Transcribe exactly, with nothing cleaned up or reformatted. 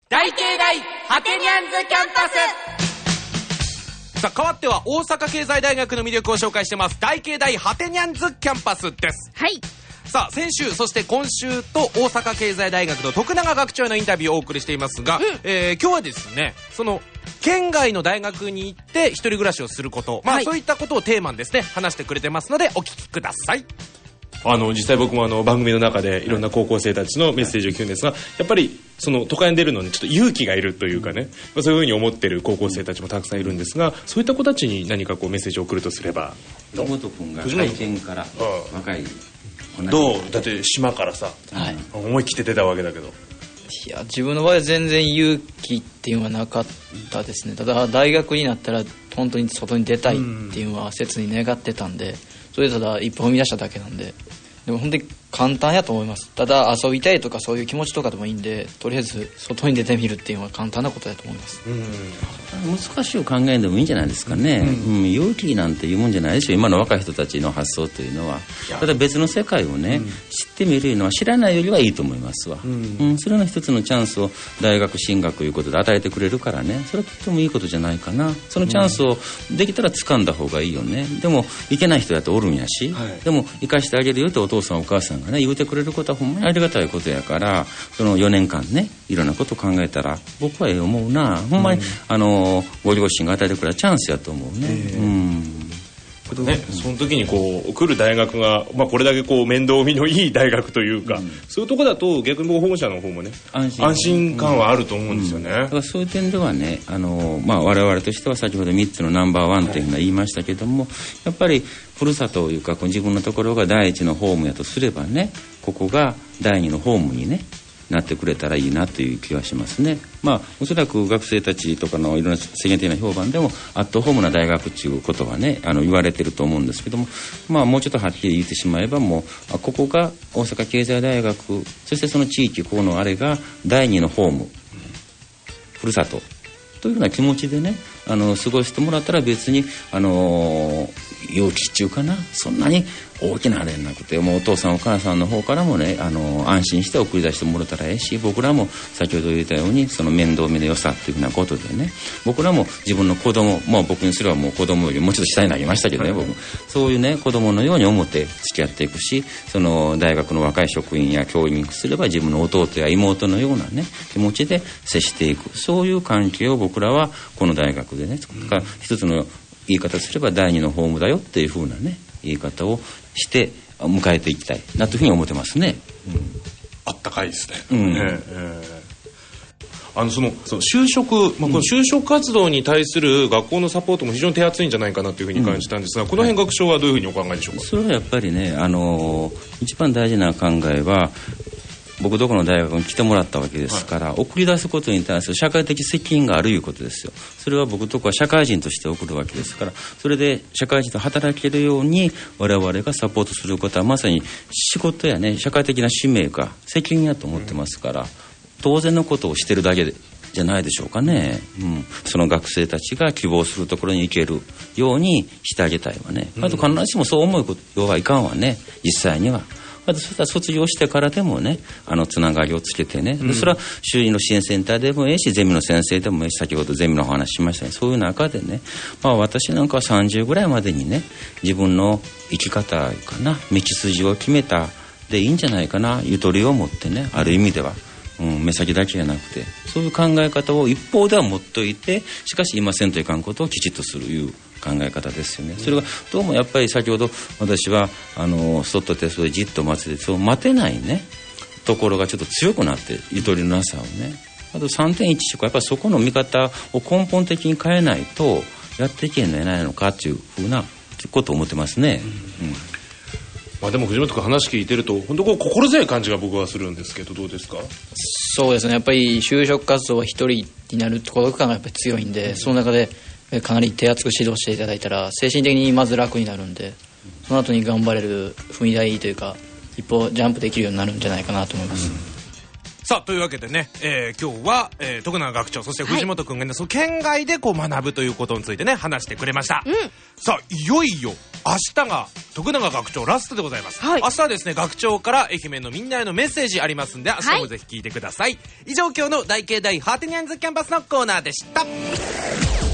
大慶大ハテニャンズキャンパス。 さあ、変わっては大阪経済大学の魅力を紹介してます大慶大ハテニャンズキャンパスです。 はい。 さあ、先週そして今週と大阪経済大学の徳永学長へのインタビューをお送りしていますが、うん、えー、今日はですね、その県外の大学に行って一人暮らしをすること、まあ、はい、そういったことをテーマにですね話してくれてますのでお聞きください。あの実際僕もあの番組の中でいろんな高校生たちのメッセージを聞くんですが、やっぱりその都会に出るのにちょっと勇気がいるというかね、まあ、そういうふうに思ってる高校生たちもたくさんいるんですが、そういった子たちに何かこうメッセージを送るとすれば、 藤本君が体験から若いどうだって島からさ、はい、思い切って出たわけだけど、 いや自分の場合は全然勇気っていうのはなかったですね。ただ大学になったら本当に外に出たいっていうのは切に願ってたんで、それでただ一歩踏み出しただけなんで、でも本当に簡単やと思います。ただ遊びたいとかそういう気持ちとかでもいいんで、とりあえず外に出てみるっていうのは簡単なことだと思います。うん難しい考えでもいいんじゃないですかね、うんうん、勇気なんていうもんじゃないでしょ今の若い人たちの発想というのは。ただ別の世界をね、うん、知ってみるのは知らないよりはいいと思いますわ、うんうん、それの一つのチャンスを大学進学ということで与えてくれるからね、それはとってもいいことじゃないかな。そのチャンスをできたら掴んだ方がいいよね。でも行けない人だっておるんやし、はい、でも生かしてあげるよってお父さんお母さんがね言うてくれることはほんまにありがたいことやから、そのよねんかんねいろんなことを考えたら僕はええ思うな。ほんまに、うん、あのご両親が与えてくれたチャンスやと思うね、えーうんね、その時にこう来る大学が、まあ、これだけこう面倒見のいい大学というか、うん、そういうとこだと逆に保護者の方もね安心、安心感はあると思うんですよね、うんうん、だからそういう点ではね、あの、まあ、我々としては先ほどみっつのナンバーワンというのは言いましたけども、やっぱりふるさとというか自分のところが第一のホームやとすればね、ここが第二のホームにねなってくれたらいいなという気はしますね。まあおそらく学生たちとかのいろんな世間的な評判でもアットホームな大学ということはねあの言われてると思うんですけども、まあもうちょっとはっきり言ってしまえばもうここが大阪経済大学、そしてその地域ここのあれが第二のホーム、ふるさとというような気持ちでねあの過ごしてもらったら別にあの勇気っていうかな、そんなに大きなあれなくて、もうお父さんお母さんの方からもねあの安心して送り出してもらったらええし、僕らも先ほど言ったようにその面倒見の良さっていうふうなことでね、僕らも自分の子供、まあ僕にすればもう子供よりもうちょっと下になりましたけどね、僕そういうね子供のように思って付き合っていくし、その大学の若い職員や教員にすれば自分の弟や妹のようなね気持ちで接していく、そういう関係を僕らはこの大学でね、うん、一つの言い方すれば第二のホームだよっていうふうなね言い方をして迎えていきたいなというふうに思ってますね、うん、 あったかいですね、うんえーえー、あのそのその就職、まあ、この就職活動に対する学校のサポートも非常に手厚いんじゃないかなというふうに感じたんですが、うん、この辺学長はどういうふうにお考えでしょうか。 それはやっぱりね、あの一番大事な考えは僕どこの大学に来てもらったわけですから、はい、送り出すことに対する社会的責任があるいうことですよ。それは僕とこは社会人として送るわけですから、それで社会人と働けるように我々がサポートすることはまさに仕事やね社会的な使命か責任やと思ってますから、うん、当然のことをしてるだけでじゃないでしょうかね、うん、その学生たちが希望するところに行けるようにしてあげたいわね、うん、あと必ずしもそう思うことはいかんわね。実際にはそしたら卒業してからでもねあのつながりをつけてね、うん、それは周囲の支援センターでもええしゼミの先生でもええし、先ほどゼミの話しましたね、そういう中でね、まあ、私なんかはさんじゅうぐらいまでにね自分の生き方かな道筋を決めたでいいんじゃないかな、ゆとりを持ってね、ある意味では、うん、目先だけじゃなくてそういう考え方を一方では持っといて、しかし今せんといかんことをきちっとするいう考え方ですよね。それがどうもやっぱり先ほど私はあのそっと手数でじっと待つでそう待てないねところがちょっと強くなって、ゆとりのなさをね、あと さんてんいち とかやっぱりそこの見方を根本的に変えないとやっていけんのやないのかっていうふうなことを思ってますね、うんうん。 まあ、でも藤本君話聞いてると本当こう心強い感じが僕はするんですけど、どうですか。 そうですね、やっぱり就職活動は一人になる孤独感がやっぱり強いんで、うん、その中でかなり手厚く指導していただいたら精神的にまず楽になるんで、その後に頑張れる踏み台というか一歩ジャンプできるようになるんじゃないかなと思います、うん、 さあというわけでね、えー、今日は、えー、徳永学長そして藤本くんがね、はい、その県外でこう学ぶということについてね話してくれました、うん、さあいよいよ明日が徳永学長ラストでございます、はい、明日はですね学長から愛媛のみんなへのメッセージありますんで明日もぜひ聞いてください、はい、以上今日の大慶大ハーテニアンズキャンパスのコーナーでした。